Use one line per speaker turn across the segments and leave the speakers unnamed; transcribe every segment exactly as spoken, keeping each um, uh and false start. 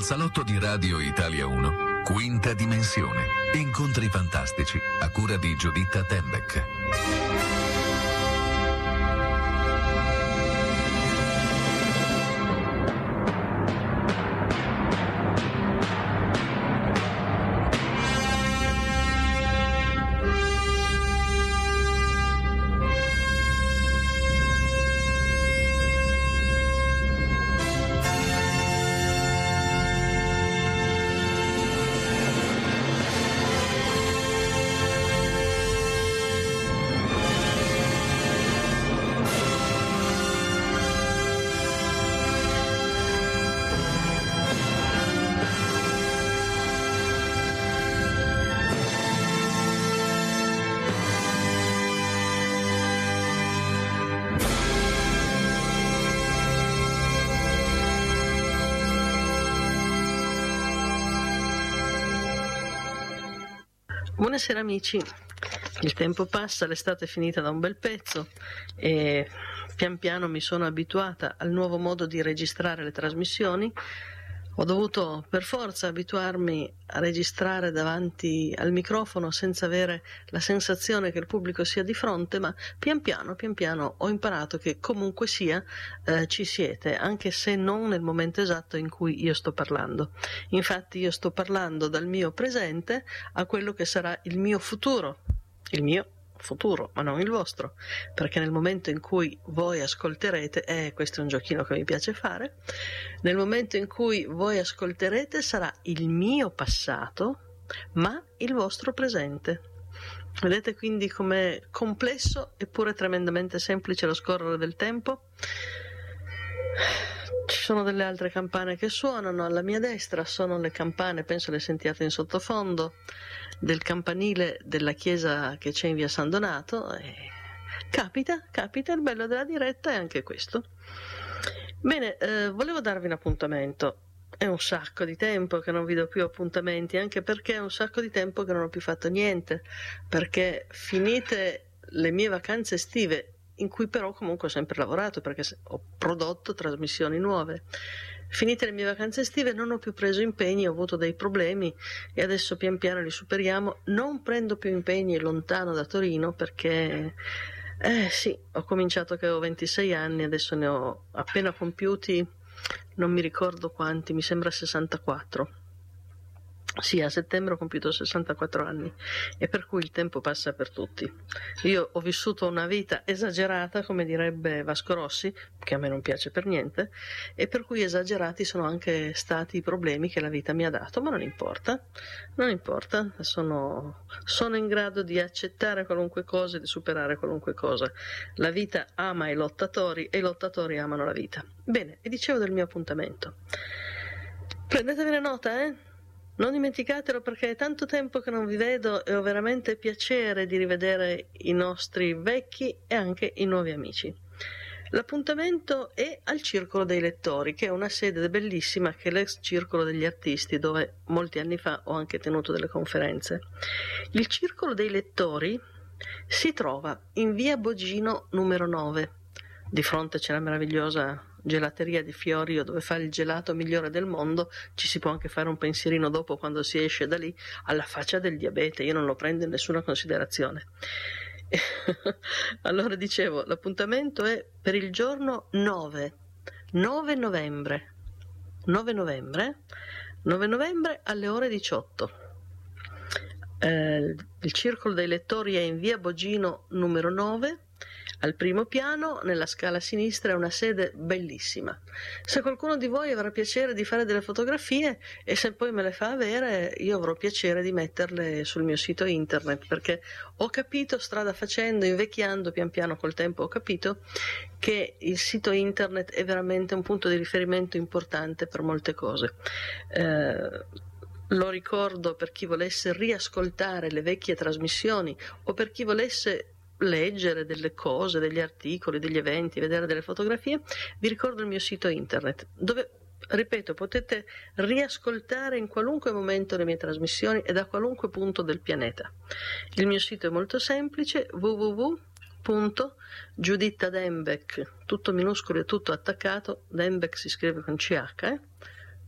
salotto di Radio Italia uno, Quinta Dimensione. Incontri fantastici a cura di Giuditta Dembeck.
Buonasera amici, il tempo passa, l'estate è finita da un bel pezzo e pian piano mi sono abituata al nuovo modo di registrare le trasmissioni. Ho dovuto per forza abituarmi a registrare davanti al microfono senza avere la sensazione che il pubblico sia di fronte, ma pian piano, pian piano ho imparato che comunque sia eh, ci siete, anche se non nel momento esatto in cui io sto parlando. Infatti io sto parlando dal mio presente a quello che sarà il mio futuro, il mio futuro, ma non il vostro, perché nel momento in cui voi ascolterete, e eh, questo è un giochino che mi piace fare, nel momento in cui voi ascolterete sarà il mio passato, ma il vostro presente. Vedete quindi com'è complesso eppure tremendamente semplice lo scorrere del tempo? Ci sono delle altre campane che suonano alla mia destra, sono le campane, penso le sentiate in sottofondo, del campanile della chiesa che c'è in via San Donato. E capita, capita, il bello della diretta è anche questo. Bene, eh, volevo darvi un appuntamento. È un sacco di tempo che non vi do più appuntamenti, anche perché è un sacco di tempo che non ho più fatto niente, perché finite le mie vacanze estive, in cui però comunque ho sempre lavorato perché ho prodotto trasmissioni nuove. Finite le mie vacanze estive non ho più preso impegni, ho avuto dei problemi e adesso pian piano li superiamo. Non prendo più impegni lontano da Torino perché, eh sì, ho cominciato che avevo ventisei anni, adesso ne ho appena compiuti, non mi ricordo quanti, mi sembra sessantaquattro. Sì, a settembre ho compiuto sessantaquattro anni e per cui il tempo passa per tutti. Io ho vissuto una vita esagerata, come direbbe Vasco Rossi, che a me non piace per niente, e per cui esagerati sono anche stati i problemi che la vita mi ha dato, ma non importa, non importa, sono, sono in grado di accettare qualunque cosa e di superare qualunque cosa. La vita ama i lottatori e i lottatori amano la vita. Bene, e dicevo del mio appuntamento. Prendetevene nota, eh? Non dimenticatelo perché è tanto tempo che non vi vedo e ho veramente piacere di rivedere i nostri vecchi e anche i nuovi amici. L'appuntamento è al Circolo dei Lettori, che è una sede bellissima, che è l'ex Circolo degli Artisti, dove molti anni fa ho anche tenuto delle conferenze. Il Circolo dei Lettori si trova in via Bogino numero nove. Di fronte c'è la meravigliosa gelateria di Fiorio dove fa il gelato migliore del mondo. Ci si può anche fare un pensierino dopo quando si esce da lì, alla faccia del diabete, io non lo prendo in nessuna considerazione. Allora dicevo, l'appuntamento è per il giorno nove novembre nove novembre nove novembre alle ore diciotto. Eh, il Circolo dei Lettori è in via Bogino numero nove. Al primo piano, nella scala a sinistra, è una sede bellissima. Se qualcuno di voi avrà piacere di fare delle fotografie e se poi me le fa avere, io avrò piacere di metterle sul mio sito internet, perché ho capito, strada facendo, invecchiando pian piano col tempo, ho capito che il sito internet è veramente un punto di riferimento importante per molte cose. Eh, Lo ricordo per chi volesse riascoltare le vecchie trasmissioni o per chi volesse leggere delle cose, degli articoli, degli eventi, vedere delle fotografie. Vi ricordo il mio sito internet dove, ripeto, potete riascoltare in qualunque momento le mie trasmissioni e da qualunque punto del pianeta. Il mio sito è molto semplice: w w w punto giuditta dembeck, tutto minuscolo e tutto attaccato, Dembeck si scrive con C H, eh?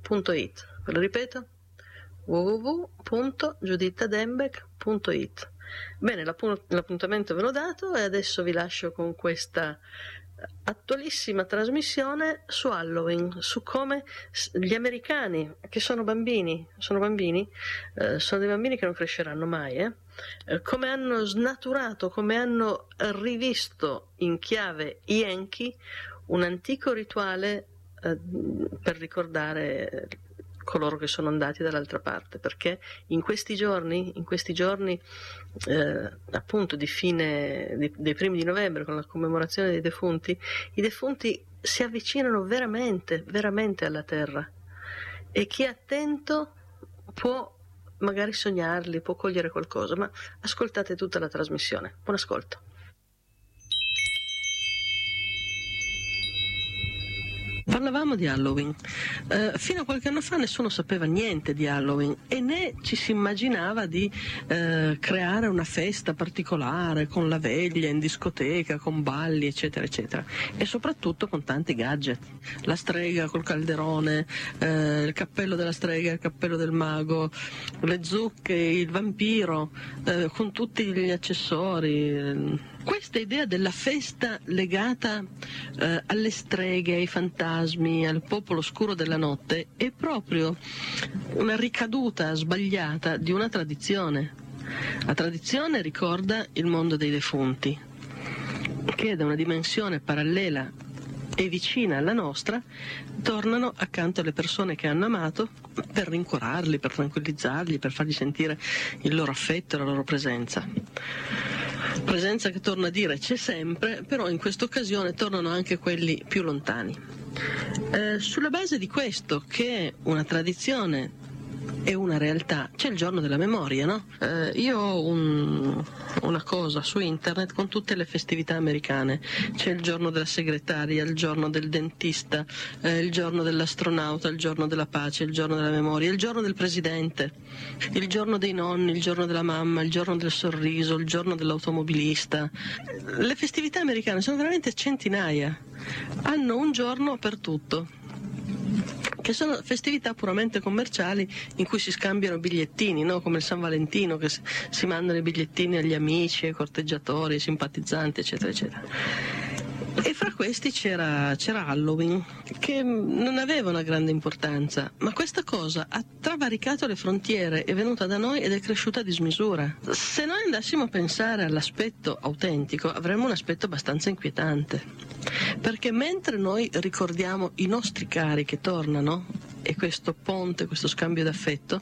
punto it. Ve lo ripeto, w w w punto giuditta dembeck punto it. Bene, l'appuntamento ve l'ho dato e adesso vi lascio con questa attualissima trasmissione su Halloween, su come gli americani, che sono bambini, sono bambini, eh, sono dei bambini che non cresceranno mai, eh, eh, come hanno snaturato, come hanno rivisto in chiave yankee un antico rituale eh, per ricordare coloro che sono andati dall'altra parte, perché in questi giorni, in questi giorni eh, appunto di fine di, dei primi di novembre, con la commemorazione dei defunti, i defunti si avvicinano veramente, veramente alla terra, e chi è attento può magari sognarli, può cogliere qualcosa, ma ascoltate tutta la trasmissione. Buon ascolto. Parlavamo di Halloween. Eh, fino a qualche anno fa nessuno sapeva niente di Halloween e né ci si immaginava di eh, creare una festa particolare con la veglia in discoteca, con balli, eccetera, eccetera. E soprattutto con tanti gadget. La strega col calderone, eh, il cappello della strega, il cappello del mago, le zucche, il vampiro, eh, con tutti gli accessori. Questa idea della festa legata eh, alle streghe, ai fantasmi, al popolo oscuro della notte è proprio una ricaduta sbagliata di una tradizione. La tradizione ricorda il mondo dei defunti, che da una dimensione parallela e vicina alla nostra tornano accanto alle persone che hanno amato per rincuorarli, per tranquillizzarli, per fargli sentire il loro affetto e la loro presenza. Presenza che, torna a dire, c'è sempre, però in questa occasione tornano anche quelli più lontani. Eh, sulla base di questo, che è una tradizione e una realtà, c'è il giorno della memoria, no? Eh, io ho un, una cosa su internet con tutte le festività americane. C'è il giorno della segretaria, il giorno del dentista, eh, il giorno dell'astronauta, il giorno della pace, il giorno della memoria, il giorno del presidente, il giorno dei nonni, il giorno della mamma, il giorno del sorriso, il giorno dell'automobilista. Le festività americane sono veramente centinaia, hanno un giorno per tutto, che sono festività puramente commerciali in cui si scambiano bigliettini, no? Come il San Valentino, che si mandano i bigliettini agli amici, ai corteggiatori, ai simpatizzanti, eccetera, eccetera. E fra questi c'era, c'era Halloween, che non aveva una grande importanza, ma questa cosa ha travalicato le frontiere, è venuta da noi ed è cresciuta a dismisura. Se noi andassimo a pensare all'aspetto autentico, avremmo un aspetto abbastanza inquietante, perché mentre noi ricordiamo i nostri cari che tornano, e questo ponte, questo scambio d'affetto,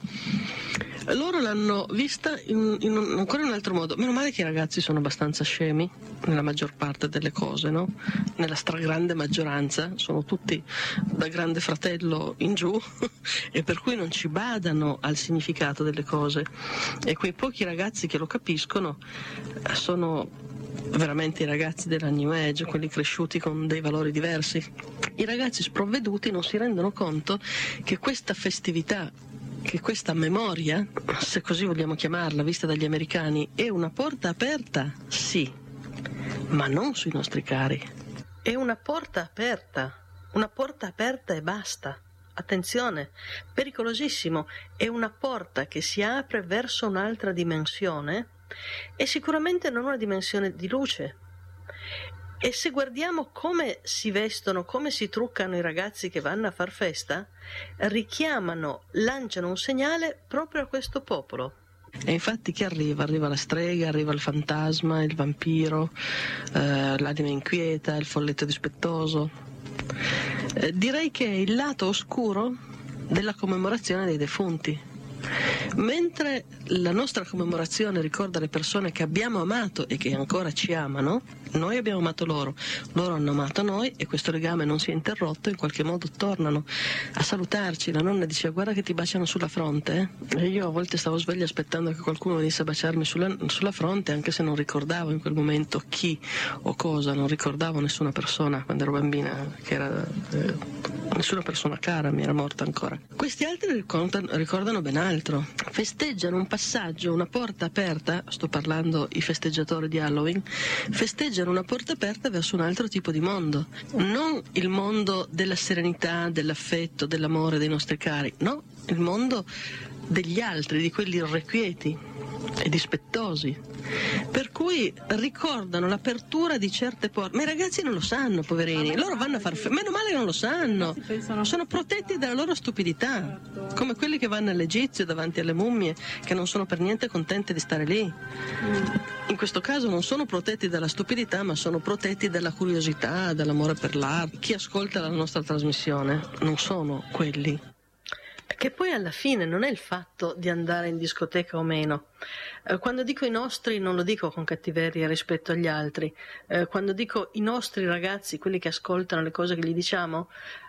loro l'hanno vista in, in un, ancora in un altro modo. Meno male che i ragazzi sono abbastanza scemi nella maggior parte delle cose, no? Nella stragrande maggioranza sono tutti da Grande Fratello in giù e per cui non ci badano al significato delle cose, e quei pochi ragazzi che lo capiscono sono veramente i ragazzi della New Age, quelli cresciuti con dei valori diversi. I ragazzi sprovveduti non si rendono conto che questa festività, che questa memoria, se così vogliamo chiamarla, vista dagli americani, è una porta aperta, sì, ma non sui nostri cari. È una porta aperta, una porta aperta e basta. Attenzione, pericolosissimo, è una porta che si apre verso un'altra dimensione, e sicuramente non una dimensione di luce. E se guardiamo come si vestono, come si truccano i ragazzi che vanno a far festa, richiamano, lanciano un segnale proprio a questo popolo. E infatti chi arriva? Arriva la strega, arriva il fantasma, il vampiro, eh, l'anima inquieta, il folletto dispettoso. Eh, direi che è il lato oscuro della commemorazione dei defunti. Mentre la nostra commemorazione ricorda le persone che abbiamo amato e che ancora ci amano, noi abbiamo amato loro, loro hanno amato noi, e questo legame non si è interrotto, in qualche modo tornano a salutarci. La nonna diceva: guarda che ti baciano sulla fronte, eh? E io a volte stavo sveglia aspettando che qualcuno venisse a baciarmi sulla, sulla fronte, anche se non ricordavo in quel momento chi o cosa, non ricordavo nessuna persona quando ero bambina che era eh, nessuna persona cara mi era morta ancora. Questi altri ricordano, ricordano ben altro, festeggiano un passaggio, una porta aperta, sto parlando i festeggiatori di Halloween, festeggiano una porta aperta verso un altro tipo di mondo, non il mondo della serenità, dell'affetto, dell'amore dei nostri cari, no, il mondo degli altri, di quelli irrequieti e dispettosi, per cui ricordano l'apertura di certe porte. Ma i ragazzi non lo sanno, poverini, loro vanno a far fe- meno male che non lo sanno, sono protetti dalla loro stupidità, come quelli che vanno all'Egizio davanti alle mummie, che non sono per niente contenti di stare lì. In questo caso non sono protetti dalla stupidità, ma sono protetti dalla curiosità, dall'amore per l'arte. Chi ascolta la nostra trasmissione non sono quelli. Che poi alla fine non è il fatto di andare in discoteca o meno. Eh, quando dico i nostri non lo dico con cattiveria rispetto agli altri. Eh, quando dico i nostri ragazzi, quelli che ascoltano le cose che gli diciamo,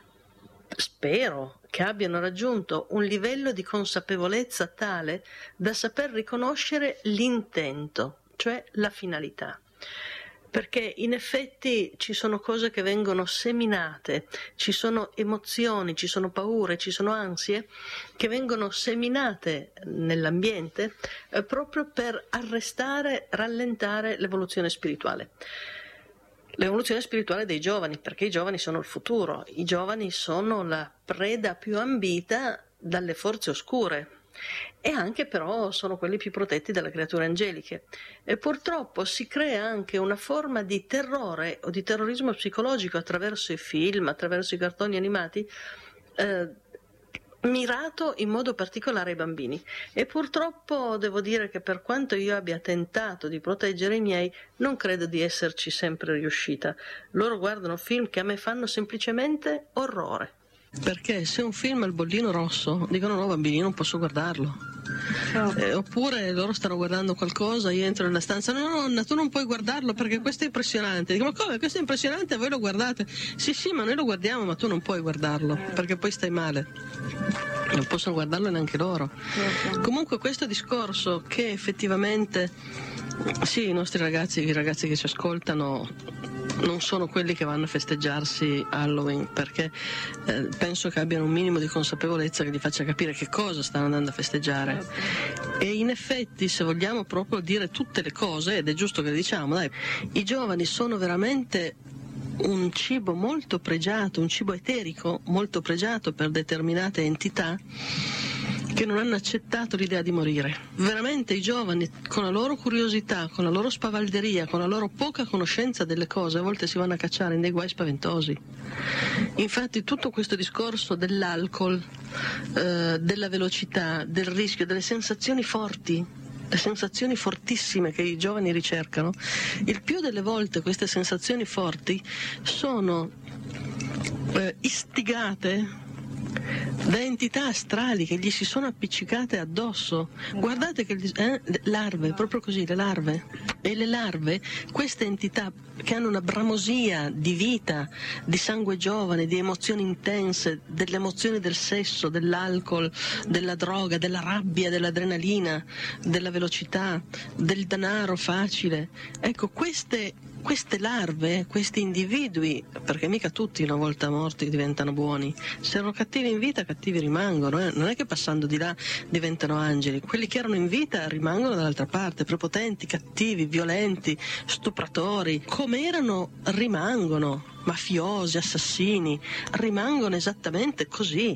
spero che abbiano raggiunto un livello di consapevolezza tale da saper riconoscere l'intento, cioè la finalità. Perché in effetti ci sono cose che vengono seminate, ci sono emozioni, ci sono paure, ci sono ansie che vengono seminate nell'ambiente eh, proprio per arrestare, rallentare l'evoluzione spirituale. L'evoluzione spirituale dei giovani, perché i giovani sono il futuro, i giovani sono la preda più ambita dalle forze oscure. E anche però sono quelli più protetti dalle creature angeliche, e purtroppo si crea anche una forma di terrore o di terrorismo psicologico attraverso i film, attraverso i cartoni animati, eh, mirato in modo particolare ai bambini. E purtroppo devo dire che per quanto io abbia tentato di proteggere i miei, non credo di esserci sempre riuscita. Loro guardano film che a me fanno semplicemente orrore. Perché se un film ha il bollino rosso, dicono no bambini, io non posso guardarlo. Oh. Eh, oppure loro stanno guardando qualcosa, io entro nella stanza, no nonna tu non puoi guardarlo perché questo è impressionante. Dico ma come, questo è impressionante, voi lo guardate? Sì sì, ma noi lo guardiamo, ma tu non puoi guardarlo perché poi stai male. Non possono guardarlo neanche loro. Okay. Comunque questo discorso che effettivamente sì, i nostri ragazzi, i ragazzi che ci ascoltano non sono quelli che vanno a festeggiarsi Halloween, perché eh, penso che abbiano un minimo di consapevolezza che gli faccia capire che cosa stanno andando a festeggiare. E in effetti, se vogliamo proprio dire tutte le cose, ed è giusto che le diciamo, dai, i giovani sono veramente un cibo molto pregiato, un cibo eterico molto pregiato per determinate entità che non hanno accettato l'idea di morire. Veramente i giovani, con la loro curiosità, con la loro spavalderia, con la loro poca conoscenza delle cose, a volte si vanno a cacciare in dei guai spaventosi. Infatti tutto questo discorso dell'alcol, eh, della velocità, del rischio, delle sensazioni forti, le sensazioni fortissime che i giovani ricercano, il più delle volte queste sensazioni forti sono eh, istigate da entità astrali che gli si sono appiccicate addosso. Guardate che eh, larve, proprio così, le larve. E le larve, queste entità che hanno una bramosia di vita, di sangue giovane, di emozioni intense, delle emozioni del sesso, dell'alcol, della droga, della rabbia, dell'adrenalina, della velocità, del denaro facile. Ecco, queste Queste larve, questi individui, perché mica tutti una volta morti diventano buoni, se erano cattivi in vita cattivi rimangono, eh? Non è che passando di là diventano angeli, quelli che erano in vita rimangono dall'altra parte, prepotenti, cattivi, violenti, stupratori, come erano rimangono, mafiosi, assassini, rimangono esattamente così.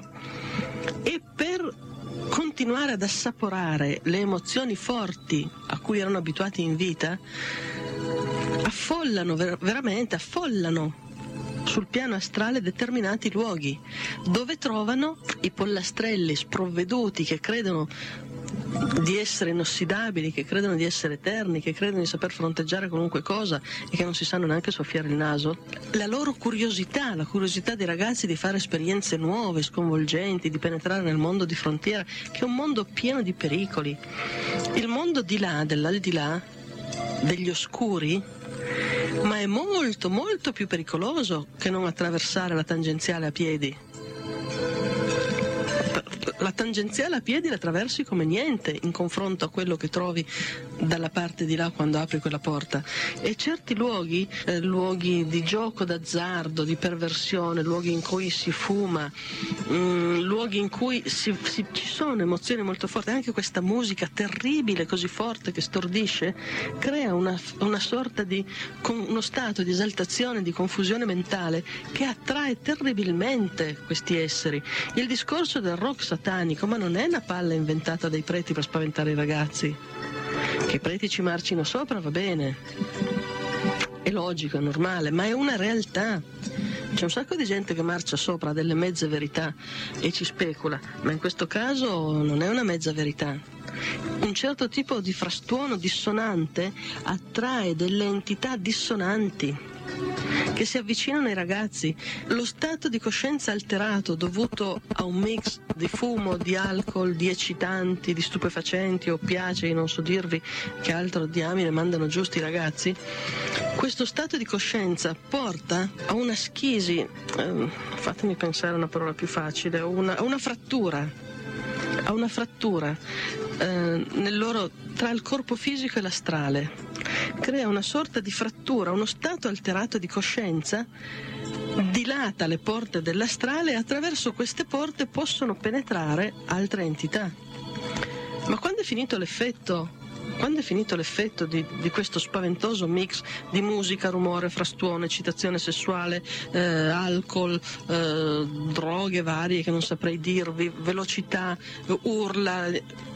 E per continuare ad assaporare le emozioni forti a cui erano abituati in vita, affollano, ver- veramente affollano sul piano astrale determinati luoghi dove trovano i pollastrelli sprovveduti che credono di essere inossidabili, che credono di essere eterni, che credono di saper fronteggiare qualunque cosa e che non si sanno neanche soffiare il naso. La loro curiosità, la curiosità dei ragazzi di fare esperienze nuove, sconvolgenti, di penetrare nel mondo di frontiera, che è un mondo pieno di pericoli. Il mondo di là, dell'aldilà, degli oscuri, ma è molto molto più pericoloso che non attraversare la tangenziale a piedi. La tangenziale a piedi la attraversi come niente in confronto a quello che trovi dalla parte di là quando apri quella porta, e certi luoghi, eh, luoghi di gioco d'azzardo, di perversione, luoghi in cui si fuma, mh, luoghi in cui si, si, ci sono emozioni molto forti, anche questa musica terribile così forte che stordisce crea una, una sorta di con, uno stato di esaltazione, di confusione mentale che attrae terribilmente questi esseri. Il discorso del rock satanico, ma non è una palla inventata dai preti per spaventare i ragazzi. Che i preti ci marcino sopra va bene, è logico, è normale, ma è una realtà. C'è un sacco di gente che marcia sopra delle mezze verità e ci specula, ma in questo caso non è una mezza verità. Un certo tipo di frastuono dissonante attrae delle entità dissonanti che si avvicinano ai ragazzi. Lo stato di coscienza alterato dovuto a un mix di fumo, di alcol, di eccitanti, di stupefacenti, oppiacei, non so dirvi che altro diamine mandano giù sti ragazzi, questo stato di coscienza porta a una schisi, eh, fatemi pensare a una parola più facile, a una, a una frattura, a una frattura eh, nel loro, tra il corpo fisico e l'astrale. Crea una sorta di frattura, uno stato alterato di coscienza, dilata le porte dell'astrale e attraverso queste porte possono penetrare altre entità. Ma quando è finito l'effetto? Quando è finito l'effetto di, di questo spaventoso mix di musica, rumore, frastuono, eccitazione sessuale, eh, alcol, eh, droghe varie che non saprei dirvi, velocità, urla,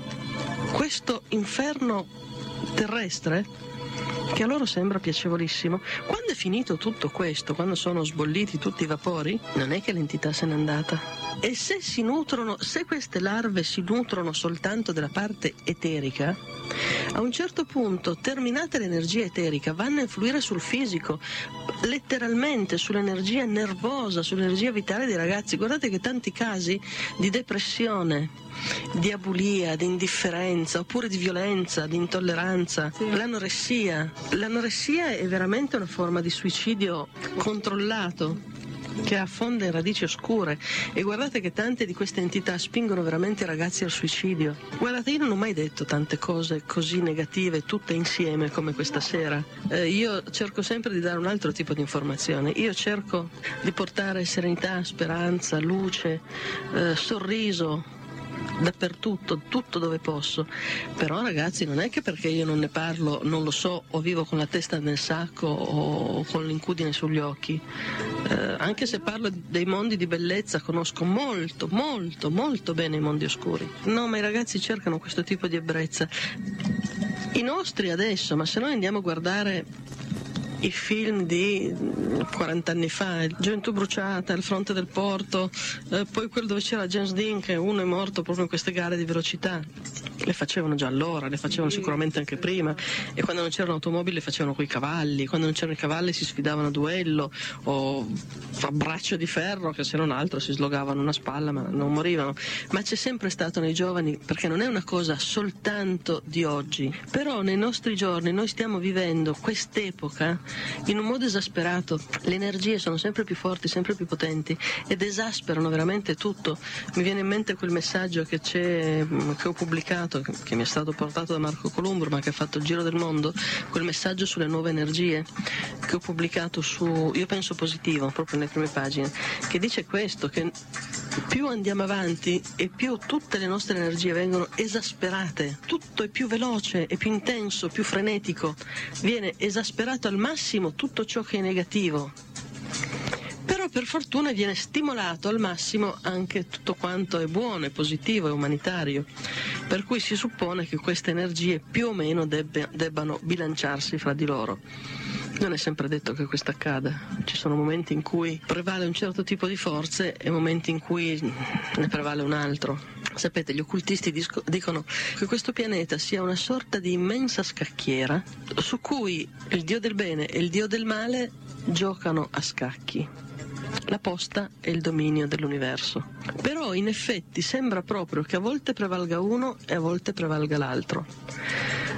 questo inferno terrestre che a loro sembra piacevolissimo, quando è finito tutto questo, quando sono sbolliti tutti i vapori, non è che l'entità se n'è andata. E se si nutrono, se queste larve si nutrono soltanto della parte eterica, a un certo punto, terminata l'energia eterica, vanno a influire sul fisico, letteralmente sull'energia nervosa, sull'energia vitale dei ragazzi. Guardate che tanti casi di depressione, di abulia, di indifferenza, oppure di violenza, di intolleranza, sì. l'anoressia. L'anoressia è veramente una forma di suicidio controllato che affonda in radici oscure, e guardate che tante di queste entità spingono veramente i ragazzi al suicidio. Guardate, io non ho mai detto tante cose così negative tutte insieme come questa sera. Eh, io cerco sempre di dare un altro tipo di informazione, io cerco di portare serenità, speranza, luce, eh, sorriso dappertutto, tutto dove posso. Però ragazzi, non è che perché io non ne parlo, non lo so, o vivo con la testa nel sacco o con l'incudine sugli occhi. Eh, anche se parlo dei mondi di bellezza, conosco molto, molto, molto bene i mondi oscuri. No, ma i ragazzi cercano questo tipo di ebbrezza. I nostri adesso, ma se noi andiamo a guardare i film di quaranta anni fa, Gioventù bruciata, Il fronte del porto, eh, poi quello dove c'era James Dean, che uno è morto proprio in queste gare di velocità, le facevano già allora, le facevano sicuramente anche prima, e quando non c'erano automobili le facevano coi cavalli, quando non c'erano i cavalli si sfidavano a duello o a braccio di ferro, che se non altro si slogavano una spalla ma non morivano. Ma c'è sempre stato nei giovani, perché non è una cosa soltanto di oggi, però nei nostri giorni noi stiamo vivendo quest'epoca in un modo esasperato. Le energie sono sempre più forti, sempre più potenti, ed esasperano veramente tutto. Mi viene in mente quel messaggio che c'è, che ho pubblicato, che mi è stato portato da Marco Columbro, ma che ha fatto il giro del mondo, quel messaggio sulle nuove energie che ho pubblicato su Io Penso Positivo, proprio nelle prime pagine, che dice questo, che più andiamo avanti e più tutte le nostre energie vengono esasperate, tutto è più veloce, è più intenso, più frenetico, viene esasperato al massimo tutto ciò che è negativo, però per fortuna viene stimolato al massimo anche tutto quanto è buono, è positivo, è umanitario, per cui si suppone che queste energie più o meno debbe, debbano bilanciarsi fra di loro. Non è sempre detto che questo accada, ci sono momenti in cui prevale un certo tipo di forze e momenti in cui ne prevale un altro. Sapete, gli occultisti disco, dicono che questo pianeta sia una sorta di immensa scacchiera su cui il dio del bene e il dio del male giocano a scacchi. La posta è il dominio dell'universo. Però in effetti sembra proprio che a volte prevalga uno e a volte prevalga l'altro.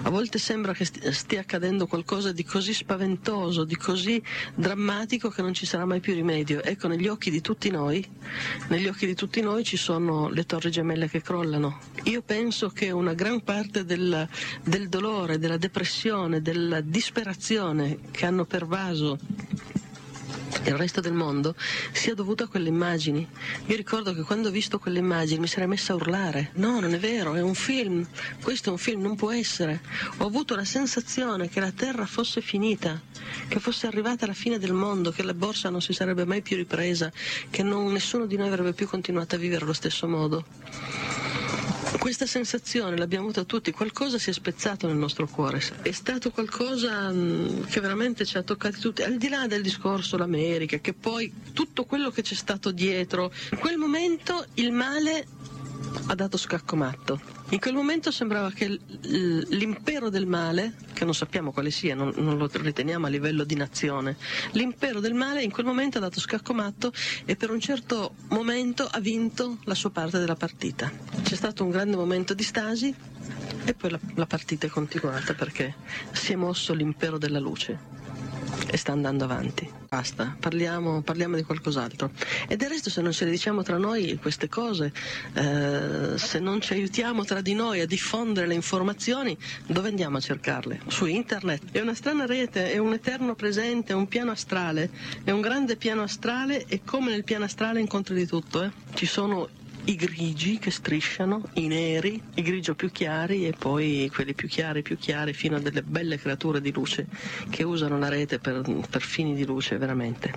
A volte sembra che stia accadendo qualcosa di così spaventoso, di così drammatico che non ci sarà mai più rimedio. Ecco, negli occhi di tutti noi, negli occhi di tutti noi ci sono le torri gemelle che crollano. Io penso che una gran parte del, del dolore, della depressione, della disperazione che hanno pervaso il resto del mondo sia dovuto a quelle immagini. Io ricordo che quando ho visto quelle immagini mi sarei messa a urlare: no, non è vero, è un film, questo è un film, non può essere. Ho avuto la sensazione che la terra fosse finita, che fosse arrivata alla fine del mondo, che la borsa non si sarebbe mai più ripresa, che non, nessuno di noi avrebbe più continuato a vivere allo stesso modo. Questa sensazione l'abbiamo avuta tutti, qualcosa si è spezzato nel nostro cuore, è stato qualcosa che veramente ci ha toccati tutti, al di là del discorso l'America, che poi tutto quello che c'è stato dietro. In quel momento il male ha dato scacco matto. In quel momento sembrava che l'impero del male, che non sappiamo quale sia, non, non lo riteniamo a livello di nazione, l'impero del male in quel momento ha dato scacco matto e per un certo momento ha vinto la sua parte della partita. C'è stato un grande momento di stasi e poi la, la partita è continuata perché si è mosso l'impero della luce e sta andando avanti. Basta, parliamo, parliamo di qualcos'altro. E del resto, se non ce le diciamo tra noi queste cose, eh, se non ci aiutiamo tra di noi a diffondere le informazioni, dove andiamo a cercarle? Su internet. È una strana rete, è un eterno presente, è un piano astrale, è un grande piano astrale e come nel piano astrale incontri di tutto. Eh? Ci sono i grigi che strisciano, i neri, i grigio più chiari e poi quelli più chiari più chiari fino a delle belle creature di luce che usano la rete per, per fini di luce veramente.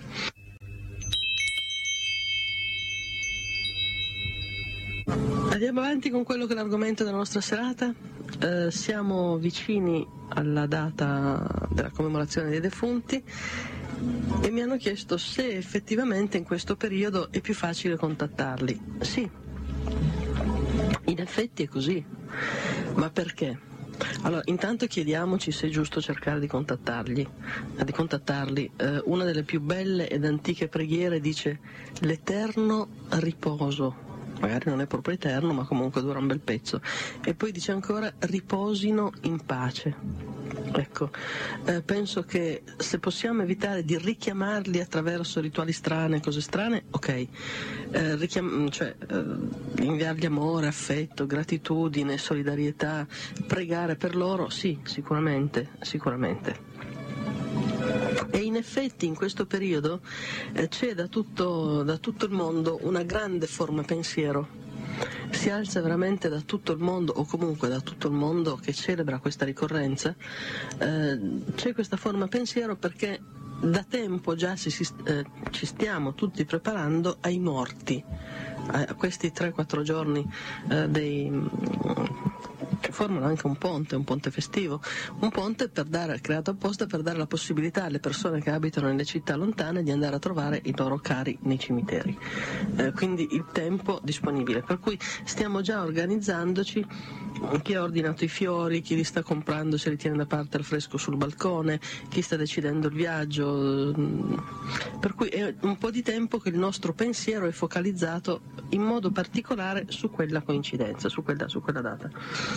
Andiamo avanti con quello che è l'argomento della nostra serata. Eh, siamo vicini alla data della commemorazione dei defunti e mi hanno chiesto se effettivamente in questo periodo è più facile contattarli. Sì, in effetti è così, ma perché? Allora, intanto chiediamoci se è giusto cercare di contattarli, di contattarli. Eh, una delle più belle ed antiche preghiere dice: l'eterno riposo. Magari non è proprio eterno, ma comunque dura un bel pezzo. E poi dice ancora: riposino in pace. Ecco, eh, penso che se possiamo evitare di richiamarli attraverso rituali strane, cose strane, ok, eh, richiam- cioè eh, inviargli amore, affetto, gratitudine, solidarietà, pregare per loro, sì, sicuramente, sicuramente. E in effetti in questo periodo eh, c'è da tutto, da tutto il mondo una grande forma pensiero. Si alza veramente da tutto il mondo, o comunque da tutto il mondo che celebra questa ricorrenza, eh, c'è questa forma pensiero perché da tempo già si, si, eh, ci stiamo tutti preparando ai morti, a questi tre quattro giorni eh, dei... che formano anche un ponte, un ponte festivo, un ponte per dare, creato apposta per dare la possibilità alle persone che abitano nelle città lontane di andare a trovare i loro cari nei cimiteri. Eh, quindi il tempo disponibile, per cui stiamo già organizzandoci, chi ha ordinato i fiori, chi li sta comprando se li tiene da parte al fresco sul balcone, chi sta decidendo il viaggio, per cui è un po' di tempo che il nostro pensiero è focalizzato in modo particolare su quella coincidenza, su quella, su quella data.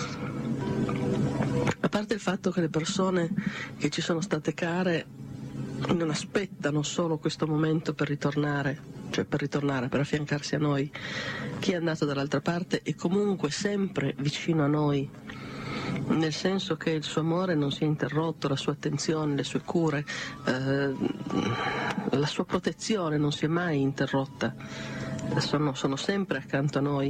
A parte il fatto che le persone che ci sono state care non aspettano solo questo momento per ritornare, cioè per ritornare, per affiancarsi a noi, chi è andato dall'altra parte è comunque sempre vicino a noi, nel senso che il suo amore non si è interrotto, la sua attenzione, le sue cure, eh, la sua protezione non si è mai interrotta, sono, sono sempre accanto a noi.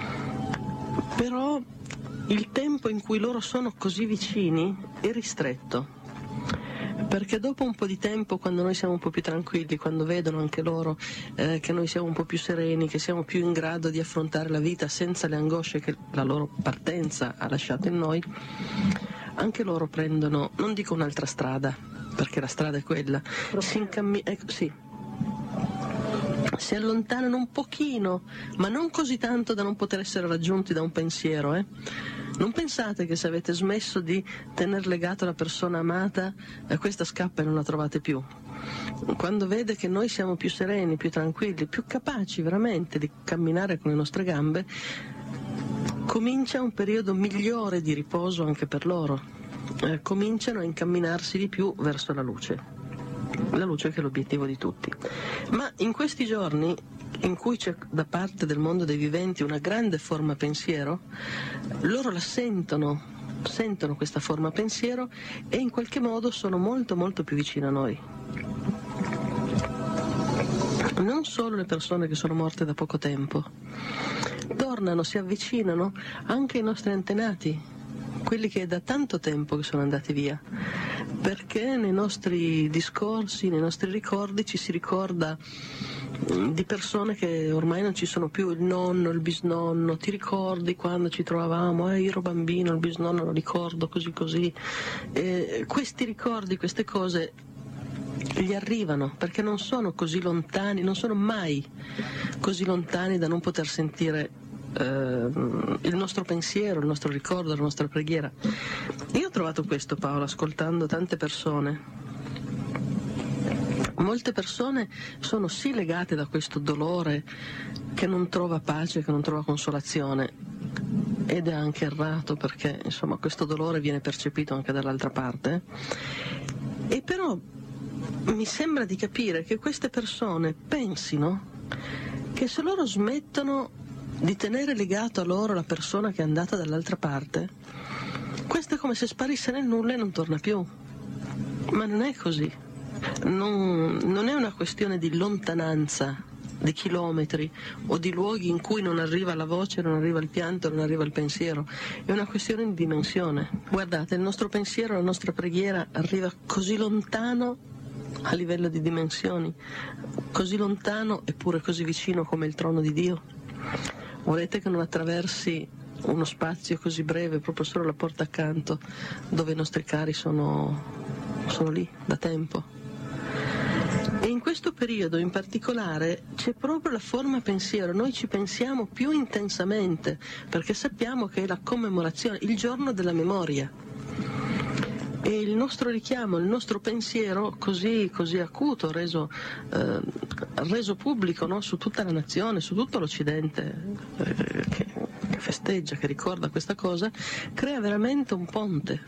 Però il tempo in cui loro sono così vicini è ristretto, perché dopo un po' di tempo, quando noi siamo un po' più tranquilli, quando vedono anche loro eh, che noi siamo un po' più sereni, che siamo più in grado di affrontare la vita senza le angosce che la loro partenza ha lasciato in noi, anche loro prendono, non dico un'altra strada, perché la strada è quella, si incammi- ecco, sì, si allontanano un pochino, ma non così tanto da non poter essere raggiunti da un pensiero, eh? Non pensate che se avete smesso di tener legato la persona amata, eh, questa scappa e non la trovate più. Quando vede che noi siamo più sereni, più tranquilli, più capaci veramente di camminare con le nostre gambe, comincia un periodo migliore di riposo anche per loro. eh, cominciano a incamminarsi di più verso la luce. La luce che è l'obiettivo di tutti. Ma in questi giorni, in cui c'è da parte del mondo dei viventi una grande forma pensiero, loro la sentono, sentono questa forma pensiero e in qualche modo sono molto molto più vicine a noi. Non solo le persone che sono morte da poco tempo, tornano, si avvicinano anche i nostri antenati, quelli che è da tanto tempo che sono andati via, perché nei nostri discorsi, nei nostri ricordi ci si ricorda di persone che ormai non ci sono più, il nonno, il bisnonno, ti ricordi quando ci trovavamo, eh, io ero bambino, il bisnonno lo ricordo così così, e questi ricordi, queste cose gli arrivano perché non sono così lontani, non sono mai così lontani da non poter sentire eh, il nostro pensiero, il nostro ricordo, la nostra preghiera. Io ho trovato questo, Paolo, ascoltando tante persone. Molte persone sono sì legate da questo dolore che non trova pace, che non trova consolazione, ed è anche errato perché insomma questo dolore viene percepito anche dall'altra parte, e però mi sembra di capire che queste persone pensino che se loro smettono di tenere legato a loro la persona che è andata dall'altra parte, questo è come se sparisse nel nulla e non torna più. Ma non è così. Non, non è una questione di lontananza, di chilometri o di luoghi in cui non arriva la voce, non arriva il pianto, non arriva il pensiero. È una questione di dimensione. Guardate, il nostro pensiero, la nostra preghiera arriva così lontano a livello di dimensioni, così lontano eppure così vicino come il trono di Dio. Volete che non attraversi uno spazio così breve, proprio solo la porta accanto, dove i nostri cari sono, sono lì da tempo? E in questo periodo in particolare c'è proprio la forma pensiero, noi ci pensiamo più intensamente perché sappiamo che è la commemorazione, il giorno della memoria. E il nostro richiamo, il nostro pensiero così, così acuto, reso, eh, reso pubblico, no? Su tutta la nazione, su tutto l'Occidente, eh, che, che festeggia, che ricorda questa cosa, crea veramente un ponte.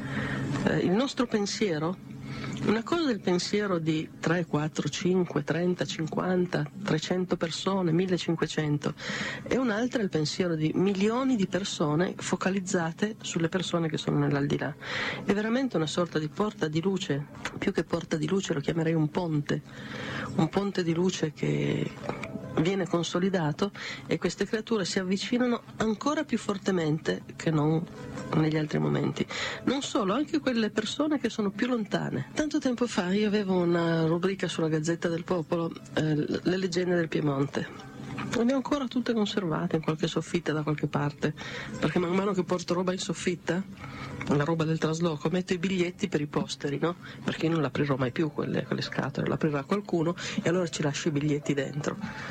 Eh, il nostro pensiero, una cosa è il pensiero di tre, quattro, cinque, trenta, cinquanta, trecento persone, millecinquecento, e un'altra è il pensiero di milioni di persone focalizzate sulle persone che sono nell'aldilà. È veramente una sorta di porta di luce, più che porta di luce lo chiamerei un ponte, un ponte di luce che viene consolidato e queste creature si avvicinano ancora più fortemente che non negli altri momenti. Non solo, anche quelle persone che sono più lontane. Tanto tempo fa io avevo una rubrica sulla Gazzetta del Popolo, eh, le leggende del Piemonte. Le ho ancora tutte conservate in qualche soffitta da qualche parte, perché man mano che porto roba in soffitta, la roba del trasloco, metto i biglietti per i posteri, no? Perché io non l'aprirò mai più quelle, quelle scatole, l'aprirà qualcuno e allora ci lascio i biglietti dentro.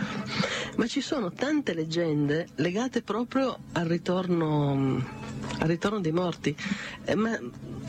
Ma ci sono tante leggende legate proprio al ritorno, al ritorno dei morti, eh, ma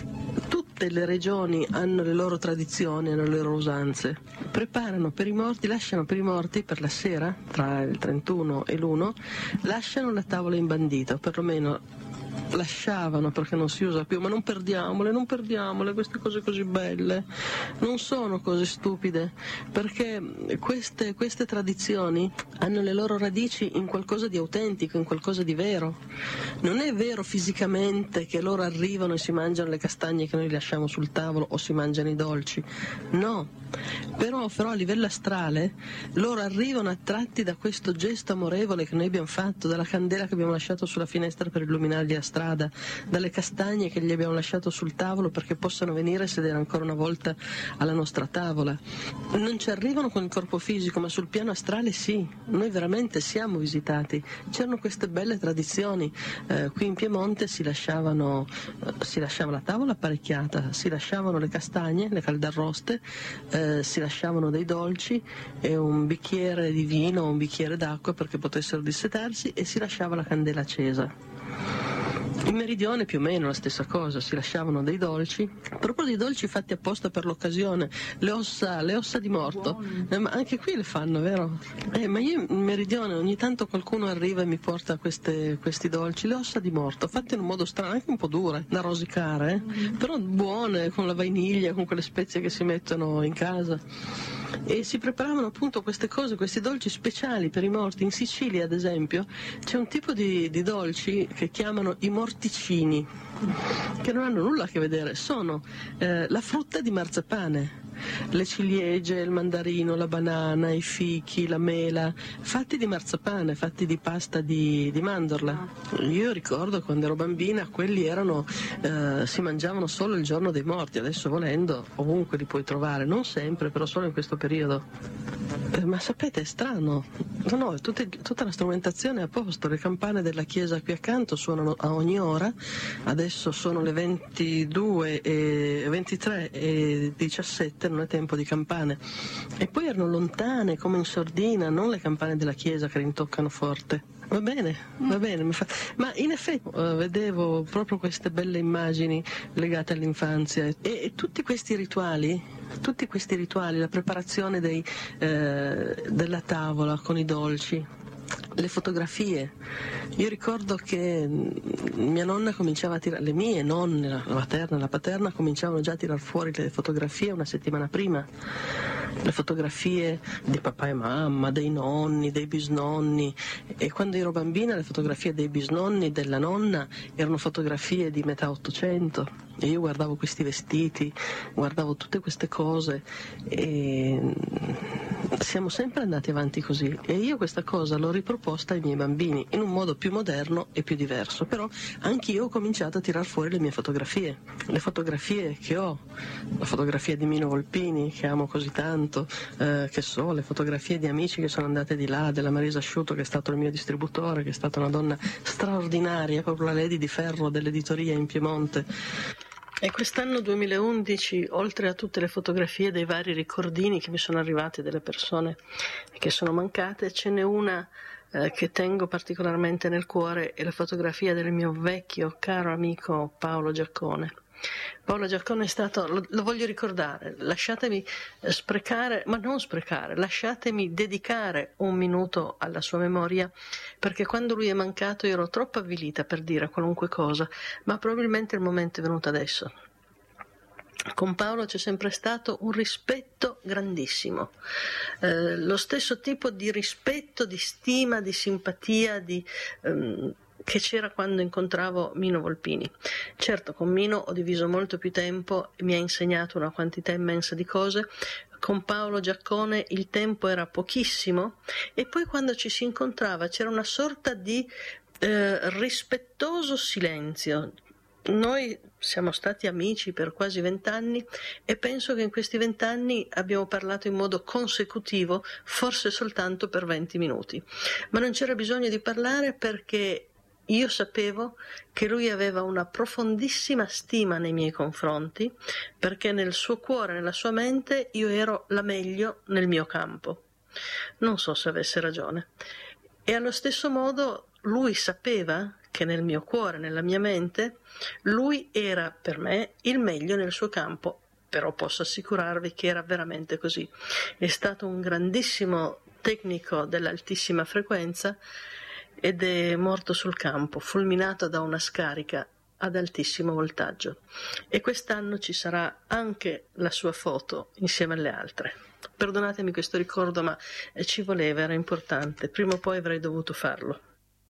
tutte le regioni hanno le loro tradizioni, hanno le loro usanze. Preparano per i morti, lasciano per i morti per la sera, tra il trentuno e l'uno, lasciano la tavola imbandita, o perlomeno lasciavano perché non si usa più, ma non perdiamole, non perdiamole queste cose così belle, non sono cose stupide, perché queste, queste tradizioni hanno le loro radici in qualcosa di autentico, in qualcosa di vero. Non è vero fisicamente che loro arrivano e si mangiano le castagne che noi lasciamo sul tavolo o si mangiano i dolci, no, però, però a livello astrale loro arrivano attratti da questo gesto amorevole che noi abbiamo fatto, dalla candela che abbiamo lasciato sulla finestra per illuminargli la strada, dalle castagne che gli abbiamo lasciato sul tavolo perché possano venire a sedere ancora una volta alla nostra tavola. Non ci arrivano con il corpo fisico, ma sul piano astrale sì, noi veramente siamo visitati. C'erano queste belle tradizioni, eh, qui in Piemonte si lasciavano, eh, si lasciava la tavola apparecchiata, si lasciavano le castagne, le caldarroste, eh, si lasciavano dei dolci e un bicchiere di vino o un bicchiere d'acqua perché potessero dissetarsi, e si lasciava la candela accesa. In Meridione più o meno la stessa cosa, si lasciavano dei dolci, proprio dei dolci fatti apposta per l'occasione, le ossa, le ossa di morto, eh, ma anche qui le fanno, vero? Eh, ma io in Meridione ogni tanto qualcuno arriva e mi porta queste, questi dolci, le ossa di morto, fatte in un modo strano, anche un po' dure, da rosicare, eh? Mm. Però buone, con la vaniglia, con quelle spezie che si mettono in casa. E si preparavano appunto queste cose, questi dolci speciali per i morti. In Sicilia, ad esempio, c'è un tipo di, di dolci che chiamano i morticini, che non hanno nulla a che vedere, sono eh, la frutta di marzapane, le ciliegie, il mandarino, la banana, i fichi, la mela, fatti di marzapane, fatti di pasta di, di mandorla. Io ricordo quando ero bambina quelli erano, eh, si mangiavano solo il giorno dei morti, adesso volendo ovunque li puoi trovare, non sempre, però solo in questo periodo. Eh, ma sapete, è strano, no, no, tutte, tutta la strumentazione è a posto, le campane della chiesa qui accanto suonano a ogni ora, adesso sono le ventidue e ventitré e diciassette, non è tempo di campane, e poi erano lontane come in sordina, non le campane della chiesa che rintoccano forte. Va bene, va bene, mi fa... ma in effetti uh, vedevo proprio queste belle immagini legate all'infanzia e, e tutti questi rituali, tutti questi rituali, la preparazione dei, eh, della tavola con i dolci, le fotografie. Io ricordo che mia nonna cominciava a tirare, le mie nonne, la materna e la paterna, cominciavano già a tirar fuori le fotografie una settimana prima. Le fotografie di papà e mamma, dei nonni, dei bisnonni, e quando ero bambina le fotografie dei bisnonni, della nonna, erano fotografie di metà Ottocento e io guardavo questi vestiti, guardavo tutte queste cose e siamo sempre andati avanti così e io questa cosa l'ho riproposta ai miei bambini in un modo più moderno e più diverso, però anch'io ho cominciato a tirar fuori le mie fotografie, le fotografie che ho, la fotografia di Mino Volpini che amo così tanto, eh, che so, le fotografie di amici che sono andate di là, della Marisa Asciutto che è stato il mio distributore, che è stata una donna straordinaria, proprio la Lady di Ferro dell'editoria in Piemonte. E quest'anno duemilaundici, oltre a tutte le fotografie dei vari ricordini che mi sono arrivati delle persone che sono mancate, ce n'è una eh, che tengo particolarmente nel cuore, è la fotografia del mio vecchio caro amico Paolo Giaccone. Paolo Giaccone è stato, lo, lo voglio ricordare, lasciatemi sprecare, ma non sprecare, lasciatemi dedicare un minuto alla sua memoria, perché quando lui è mancato io ero troppo avvilita per dire qualunque cosa, ma probabilmente il momento è venuto adesso. Con Paolo c'è sempre stato un rispetto grandissimo, eh, lo stesso tipo di rispetto, di stima, di simpatia, di... Um, che c'era quando incontravo Mino Volpini. Certo, con Mino ho diviso molto più tempo e mi ha insegnato una quantità immensa di cose. Con Paolo Giaccone il tempo era pochissimo e poi quando ci si incontrava c'era una sorta di eh, rispettoso silenzio. Noi siamo stati amici per quasi vent'anni e penso che in questi vent'anni abbiamo parlato in modo consecutivo, forse soltanto per venti minuti. Ma non c'era bisogno di parlare perché io sapevo che lui aveva una profondissima stima nei miei confronti, perché nel suo cuore, nella sua mente, io ero la meglio nel mio campo. Non so se avesse ragione. E allo stesso modo lui sapeva che nel mio cuore, nella mia mente, lui era per me il meglio nel suo campo, però posso assicurarvi che era veramente così. È stato un grandissimo tecnico dell'altissima frequenza ed è morto sul campo, fulminato da una scarica ad altissimo voltaggio. E quest'anno ci sarà anche la sua foto insieme alle altre. Perdonatemi questo ricordo, ma ci voleva, era importante. Prima o poi avrei dovuto farlo.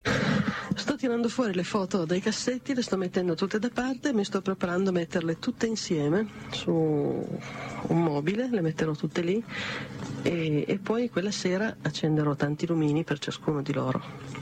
Sto tirando fuori le foto dai cassetti, le sto mettendo tutte da parte e mi sto preparando a metterle tutte insieme su un mobile, le metterò tutte lì e, e poi quella sera accenderò tanti lumini per ciascuno di loro.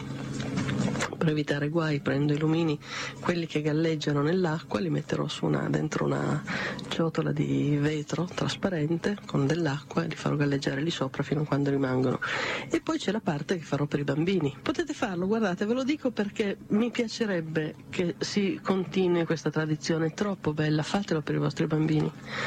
Per evitare guai prendo i lumini, quelli che galleggiano nell'acqua, li metterò su una, dentro una ciotola di vetro trasparente con dell'acqua e li farò galleggiare lì sopra fino a quando rimangono. E poi c'è la parte che farò per i bambini. Potete farlo, guardate, ve lo dico perché mi piacerebbe che si continui questa tradizione, è troppo bella, fatelo per i vostri bambini.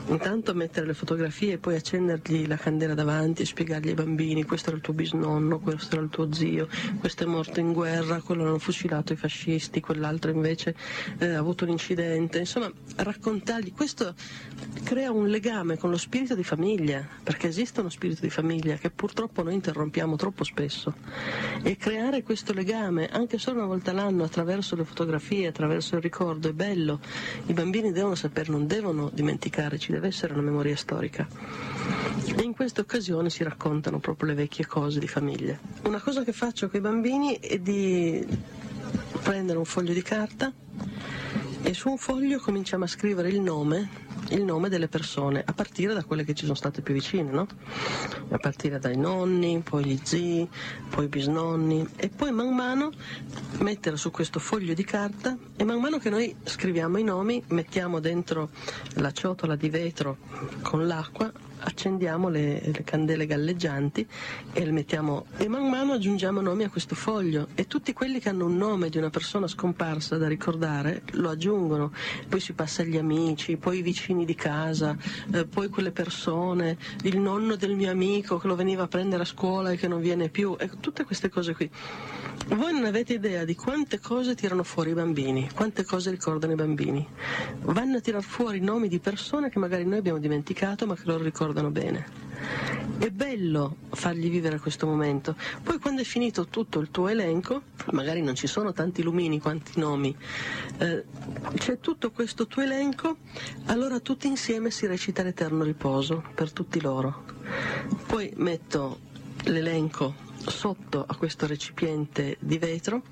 Intanto mettere le fotografie e poi accendergli la candela davanti e spiegargli ai bambini: questo era il tuo bisnonno, questo era il tuo zio, questo è morto in guerra, quello l'hanno fucilato i fascisti, quell'altro invece eh, ha avuto un incidente. Insomma, raccontargli questo crea un legame con lo spirito di famiglia, perché esiste uno spirito di famiglia che purtroppo noi interrompiamo troppo spesso, e creare questo legame anche solo una volta l'anno attraverso le fotografie, attraverso il ricordo è bello. I bambini devono sapere, non devono dimenticare, ci deve essere una memoria storica, e in queste occasioni si raccontano proprio le vecchie cose di famiglia. Una cosa che faccio con i bambini è di prendere un foglio di carta e su un foglio cominciamo a scrivere il nome il nome delle persone, a partire da quelle che ci sono state più vicine, no? A partire dai nonni, poi gli zii, poi i bisnonni, e poi man mano mettere su questo foglio di carta, e man mano che noi scriviamo i nomi mettiamo dentro la ciotola di vetro con l'acqua, accendiamo le, le candele galleggianti e le mettiamo, e man mano aggiungiamo nomi a questo foglio, e tutti quelli che hanno un nome di una persona scomparsa da ricordare lo aggiungono, poi si passa agli amici, poi i vicini di casa, eh, poi quelle persone, il nonno del mio amico che lo veniva a prendere a scuola e che non viene più, e tutte queste cose qui. Voi non avete idea di quante cose tirano fuori i bambini, quante cose ricordano i bambini. Vanno a tirar fuori nomi di persone che magari noi abbiamo dimenticato ma che loro ricordano bene. È bello fargli vivere questo momento. Poi quando è finito tutto il tuo elenco, magari non ci sono tanti lumini quanti nomi, eh, c'è tutto questo tuo elenco, allora tutti insieme si recita l'Eterno Riposo per tutti loro. Poi metto l'elenco sotto a questo recipiente di vetro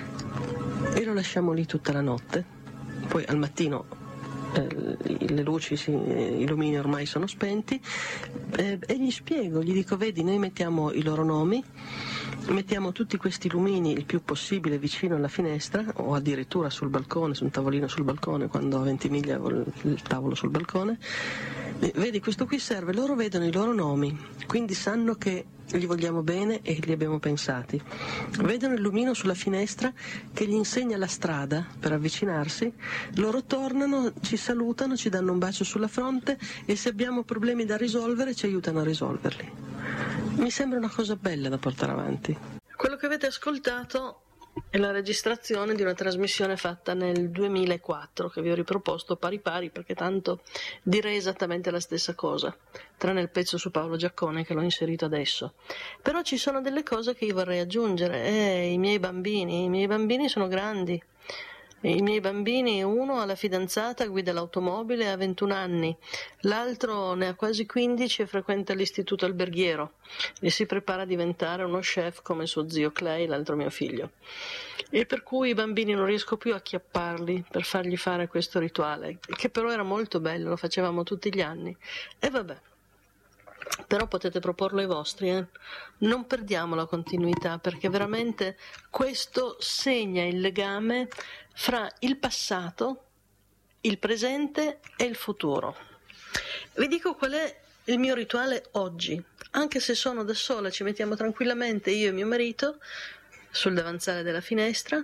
e lo lasciamo lì tutta la notte. Poi al mattino eh, le luci, si, i lumini ormai sono spenti, eh, e gli spiego, gli dico: vedi, noi mettiamo i loro nomi, mettiamo tutti questi lumini il più possibile vicino alla finestra, o addirittura sul balcone, su un tavolino sul balcone, quando a Ventimiglia il tavolo sul balcone. Vedi, questo qui serve, loro vedono i loro nomi, quindi sanno che gli vogliamo bene e li abbiamo pensati. Vedono il lumino sulla finestra che gli insegna la strada per avvicinarsi, loro tornano, ci salutano, ci danno un bacio sulla fronte, e se abbiamo problemi da risolvere ci aiutano a risolverli. Mi sembra una cosa bella da portare avanti. Quello che avete ascoltato è la registrazione di una trasmissione fatta nel duemilaquattro, che vi ho riproposto pari pari, perché tanto direi esattamente la stessa cosa, tranne il pezzo su Paolo Giaccone che l'ho inserito adesso. Però ci sono delle cose che io vorrei aggiungere. Eh, i miei bambini, i miei bambini sono grandi. I miei bambini, uno ha la fidanzata, guida l'automobile, ha ventuno anni, l'altro ne ha quasi quindici e frequenta l'istituto alberghiero e si prepara a diventare uno chef come suo zio Clay, l'altro mio figlio. E per cui i bambini non riesco più a acchiapparli per fargli fare questo rituale, che però era molto bello, lo facevamo tutti gli anni. E vabbè. Però potete proporlo ai vostri, eh? Non perdiamo la continuità, perché veramente questo segna il legame fra il passato, il presente e il futuro. Vi dico qual è il mio rituale oggi. Anche se sono da sola, ci mettiamo tranquillamente io e mio marito sul davanzale della finestra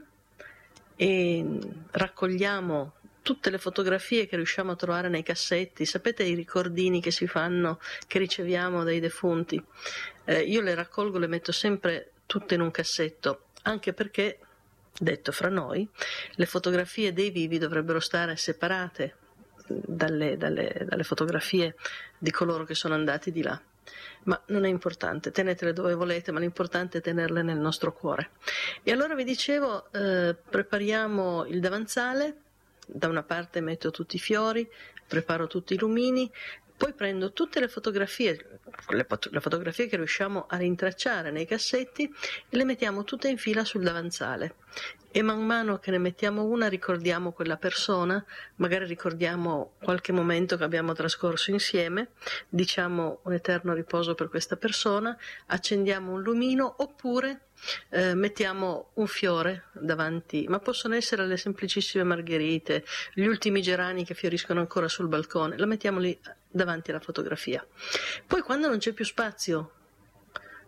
e raccogliamo tutte le fotografie che riusciamo a trovare nei cassetti. Sapete i ricordini che si fanno, che riceviamo dai defunti? Eh, io le raccolgo, le metto sempre tutte in un cassetto, anche perché, detto fra noi, le fotografie dei vivi dovrebbero stare separate dalle, dalle, dalle fotografie di coloro che sono andati di là. Ma non è importante, tenetele dove volete, ma l'importante è tenerle nel nostro cuore. E allora vi dicevo, eh, prepariamo il davanzale. Da una parte metto tutti i fiori, preparo tutti i lumini, poi prendo tutte le fotografie, le, le fotografie che riusciamo a rintracciare nei cassetti, e le mettiamo tutte in fila sul davanzale. E man mano che ne mettiamo una ricordiamo quella persona, magari ricordiamo qualche momento che abbiamo trascorso insieme, diciamo un eterno riposo per questa persona, accendiamo un lumino, oppure eh, mettiamo un fiore davanti, ma possono essere le semplicissime margherite, gli ultimi gerani che fioriscono ancora sul balcone, lo mettiamo lì davanti alla fotografia. Poi quando non c'è più spazio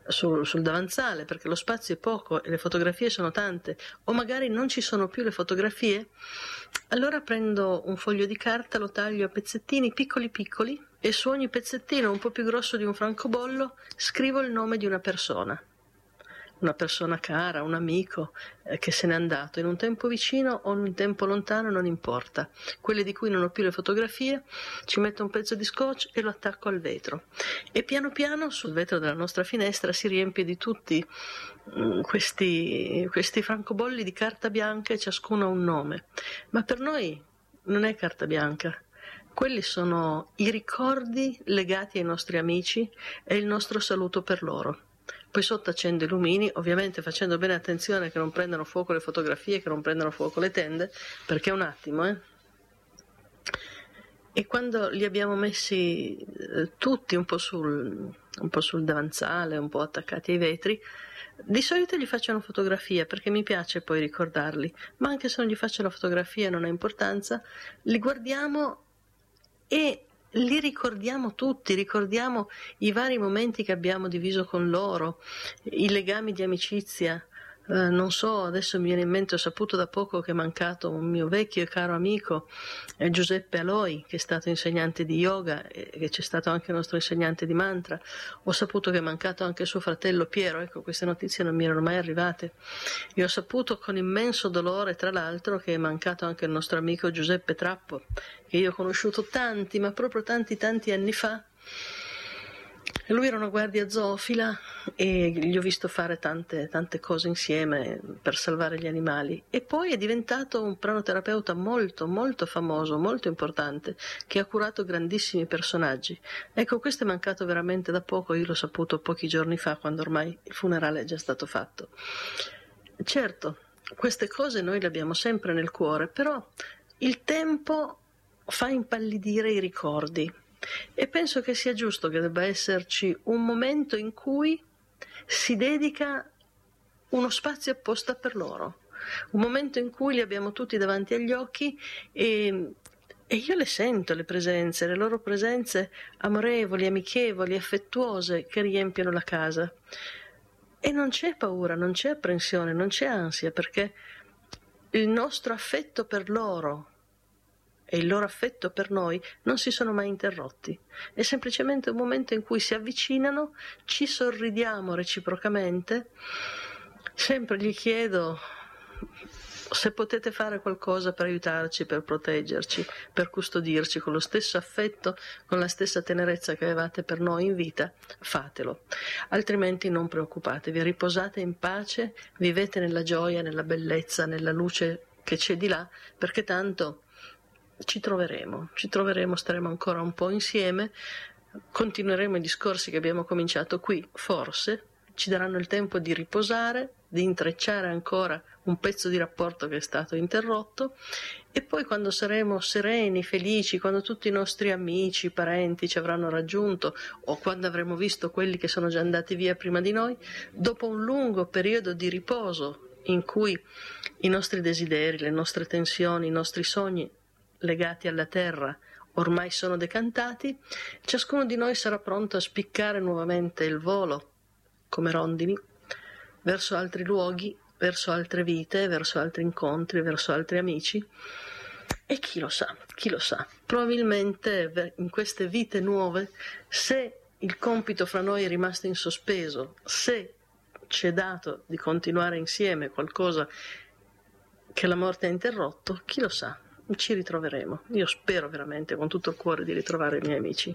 sul, sul davanzale, perché lo spazio è poco e le fotografie sono tante, o magari non ci sono più le fotografie, allora prendo un foglio di carta, lo taglio a pezzettini piccoli piccoli e su ogni pezzettino, un po' più grosso di un francobollo, scrivo il nome di una persona. Una persona cara, un amico eh, che se n'è andato in un tempo vicino o in un tempo lontano, non importa. Quelle di cui non ho più le fotografie, ci metto un pezzo di scotch e lo attacco al vetro. E piano piano sul vetro della nostra finestra si riempie di tutti mh, questi, questi francobolli di carta bianca e ciascuno ha un nome. Ma per noi non è carta bianca. Quelli sono i ricordi legati ai nostri amici e il nostro saluto per loro. Poi sotto accendo i lumini, ovviamente facendo bene attenzione che non prendano fuoco le fotografie, che non prendano fuoco le tende, perché è un attimo, eh. E quando li abbiamo messi eh, tutti un po' sul, un po' sul davanzale, un po' attaccati ai vetri, di solito gli faccio una fotografia perché mi piace poi ricordarli, ma anche se non gli faccio la fotografia non ha importanza, li guardiamo e li ricordiamo tutti, ricordiamo i vari momenti che abbiamo diviso con loro, i legami di amicizia. Eh, non so, adesso mi viene in mente, ho saputo da poco che è mancato un mio vecchio e caro amico, eh, Giuseppe Aloi, che è stato insegnante di yoga e che c'è stato anche il nostro insegnante di mantra. Ho saputo che è mancato anche suo fratello Piero, ecco, queste notizie non mi erano mai arrivate. E ho saputo con immenso dolore, tra l'altro, che è mancato anche il nostro amico Giuseppe Trappo, che io ho conosciuto tanti, ma proprio tanti tanti anni fa. Lui era una guardia zoofila e gli ho visto fare tante, tante cose insieme per salvare gli animali. E poi è diventato un pranoterapeuta molto, molto famoso, molto importante, che ha curato grandissimi personaggi. Ecco, questo è mancato veramente da poco, io l'ho saputo pochi giorni fa, quando ormai il funerale è già stato fatto. Certo, queste cose noi le abbiamo sempre nel cuore, però il tempo fa impallidire i ricordi. E penso che sia giusto che debba esserci un momento in cui si dedica uno spazio apposta per loro, un momento in cui li abbiamo tutti davanti agli occhi e, e io le sento le presenze, le loro presenze amorevoli, amichevoli, affettuose che riempiono la casa. E non c'è paura, non c'è apprensione, non c'è ansia, perché il nostro affetto per loro e il loro affetto per noi non si sono mai interrotti. È semplicemente un momento in cui si avvicinano, ci sorridiamo reciprocamente. Sempre gli chiedo se potete fare qualcosa per aiutarci, per proteggerci, per custodirci con lo stesso affetto, con la stessa tenerezza che avevate per noi in vita, fatelo. Altrimenti non preoccupatevi, riposate in pace, vivete nella gioia, nella bellezza, nella luce che c'è di là, perché tanto ci troveremo, ci troveremo, staremo ancora un po' insieme, continueremo i discorsi che abbiamo cominciato qui, forse ci daranno il tempo di riposare, di intrecciare ancora un pezzo di rapporto che è stato interrotto, e poi quando saremo sereni, felici, quando tutti i nostri amici, parenti ci avranno raggiunto, o quando avremo visto quelli che sono già andati via prima di noi, dopo un lungo periodo di riposo in cui i nostri desideri, le nostre tensioni, i nostri sogni legati alla terra ormai sono decantati, ciascuno di noi sarà pronto a spiccare nuovamente il volo come rondini verso altri luoghi, verso altre vite, verso altri incontri, verso altri amici. E chi lo sa, chi lo sa, probabilmente in queste vite nuove, se il compito fra noi è rimasto in sospeso, se ci è dato di continuare insieme qualcosa che la morte ha interrotto, chi lo sa, ci ritroveremo. Io spero veramente con tutto il cuore di ritrovare i miei amici.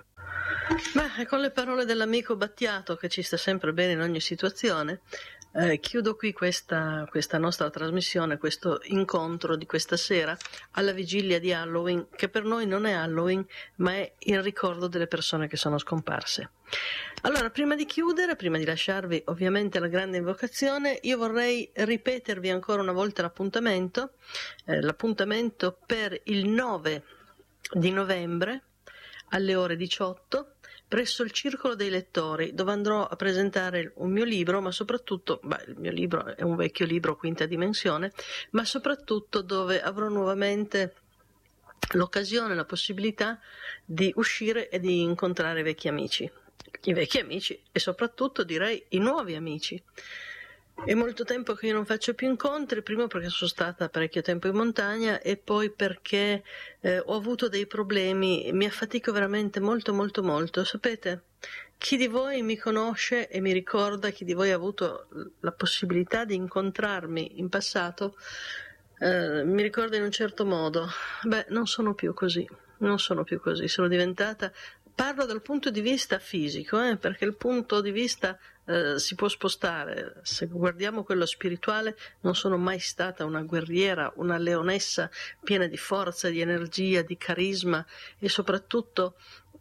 Beh, con le parole dell'amico Battiato, che ci sta sempre bene in ogni situazione, eh, chiudo qui questa, questa nostra trasmissione, questo incontro di questa sera alla vigilia di Halloween, che per noi non è Halloween, ma è il ricordo delle persone che sono scomparse. Allora, prima di chiudere, prima di lasciarvi ovviamente la grande invocazione, io vorrei ripetervi ancora una volta l'appuntamento, eh, l'appuntamento per il nove di novembre alle ore diciotto presso il Circolo dei Lettori, dove andrò a presentare un mio libro, ma soprattutto, beh, il mio libro è un vecchio libro, Quinta Dimensione, ma soprattutto dove avrò nuovamente l'occasione, la possibilità di uscire e di incontrare vecchi amici. i vecchi amici e soprattutto direi i nuovi amici. È molto tempo che io non faccio più incontri, prima perché sono stata parecchio tempo in montagna e poi perché eh, ho avuto dei problemi, mi affatico veramente molto molto molto. Sapete, chi di voi mi conosce e mi ricorda, chi di voi ha avuto la possibilità di incontrarmi in passato, eh, mi ricorda in un certo modo. Beh, non sono più così, non sono più così, sono diventata... Parlo dal punto di vista fisico, eh, perché il punto di vista eh, si può spostare. Se guardiamo quello spirituale, non sono mai stata una guerriera, una leonessa piena di forza, di energia, di carisma e soprattutto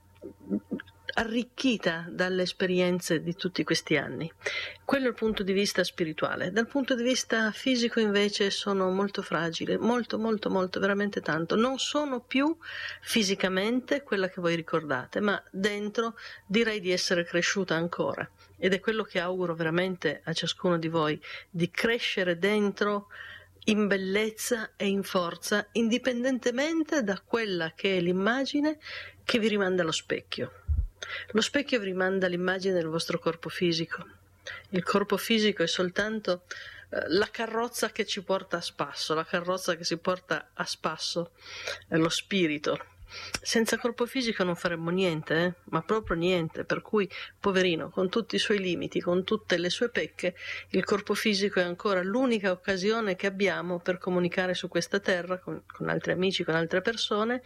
arricchita dalle esperienze di tutti questi anni. Quello è il punto di vista spirituale. Dal punto di vista fisico invece sono molto fragile, molto molto molto, veramente tanto. Non sono più fisicamente quella che voi ricordate, ma dentro direi di essere cresciuta ancora. Ed è quello che auguro veramente a ciascuno di voi, di crescere dentro in bellezza e in forza, indipendentemente da quella che è l'immagine che vi rimanda allo specchio. Lo specchio vi rimanda l'immagine del vostro corpo fisico. Il corpo fisico è soltanto eh, la carrozza che ci porta a spasso, la carrozza che si porta a spasso è lo spirito. Senza corpo fisico non faremmo niente, eh? Ma proprio niente, per cui, poverino, con tutti i suoi limiti, con tutte le sue pecche, il corpo fisico è ancora l'unica occasione che abbiamo per comunicare su questa terra con, con altri amici, con altre persone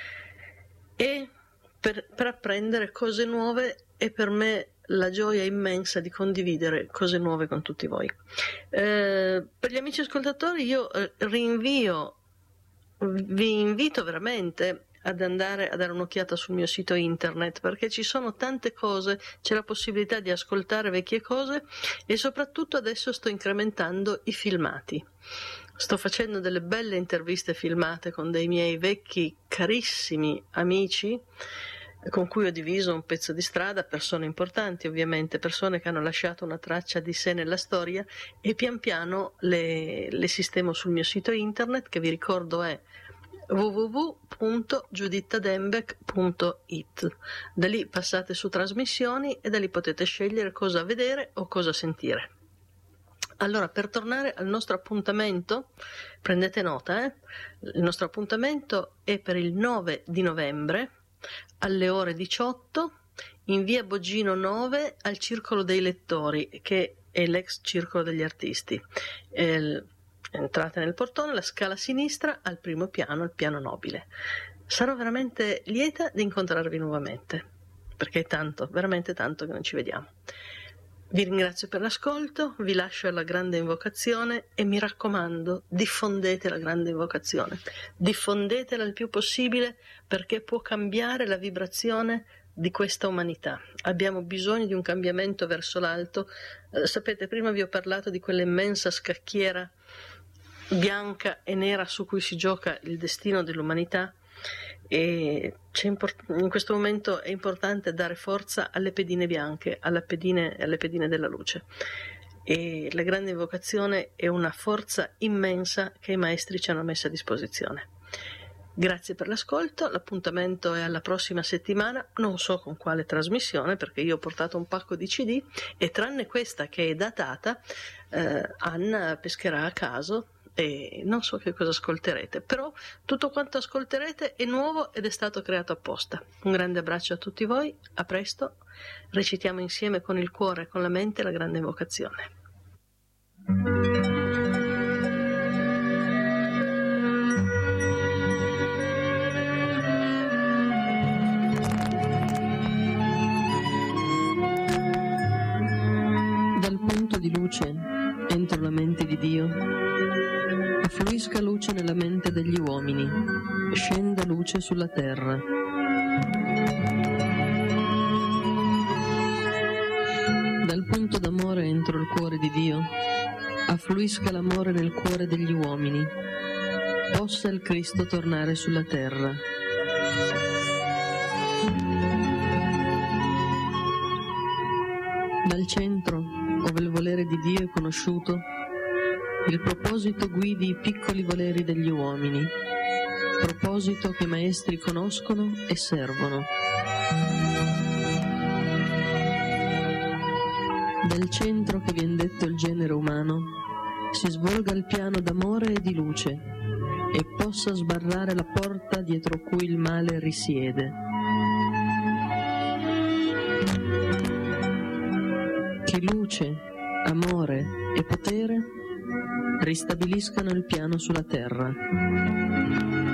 e per, per apprendere cose nuove e per me la gioia immensa di condividere cose nuove con tutti voi. Eh, per gli amici ascoltatori io eh, rinvio, vi invito veramente ad andare a dare un'occhiata sul mio sito internet, perché ci sono tante cose, c'è la possibilità di ascoltare vecchie cose e soprattutto adesso sto incrementando i filmati. Sto facendo delle belle interviste filmate con dei miei vecchi carissimi amici con cui ho diviso un pezzo di strada, persone importanti ovviamente, persone che hanno lasciato una traccia di sé nella storia e pian piano le, le sistemo sul mio sito internet, che vi ricordo è w w w punto giuditta dembeck punto i t. Da lì passate su trasmissioni e da lì potete scegliere cosa vedere o cosa sentire. Allora, per tornare al nostro appuntamento, prendete nota, eh? Il nostro appuntamento è per il nove di novembre alle ore diciotto in via Boggino nove al Circolo dei Lettori, che è l'ex Circolo degli Artisti. Il, entrate nel portone, la scala a sinistra, al primo piano, al piano nobile. Sarò veramente lieta di incontrarvi nuovamente, perché è tanto, veramente tanto che non ci vediamo. Vi ringrazio per l'ascolto, vi lascio alla grande invocazione e mi raccomando, diffondete la grande invocazione, diffondetela il più possibile perché può cambiare la vibrazione di questa umanità. Abbiamo bisogno di un cambiamento verso l'alto. Eh, sapete, prima vi ho parlato di quell'immensa scacchiera bianca e nera su cui si gioca il destino dell'umanità e c'è import- in questo momento è importante dare forza alle pedine bianche, alle pedine, alle pedine della luce, e la grande invocazione è una forza immensa che i maestri ci hanno messo a disposizione. Grazie per l'ascolto, l'appuntamento è alla prossima settimana, non so con quale trasmissione perché io ho portato un pacco di C D e tranne questa che è datata eh, Anna pescherà a caso e non so che cosa ascolterete, però tutto quanto ascolterete è nuovo ed è stato creato apposta. Un grande abbraccio a tutti voi, a presto, recitiamo insieme con il cuore e con la mente la grande invocazione. Dal punto di luce entro la mente di Dio affluisca luce nella mente degli uomini, scenda luce sulla terra. Dal punto d'amore entro il cuore di Dio, affluisca l'amore nel cuore degli uomini, possa il Cristo tornare sulla terra. Dal centro, ove il volere di Dio è conosciuto, il proposito guidi i piccoli voleri degli uomini, proposito che i maestri conoscono e servono. Del centro che vien detto il genere umano si svolga il piano d'amore e di luce e possa sbarrare la porta dietro cui il male risiede. Che luce, amore e potere ristabiliscano il piano sulla terra.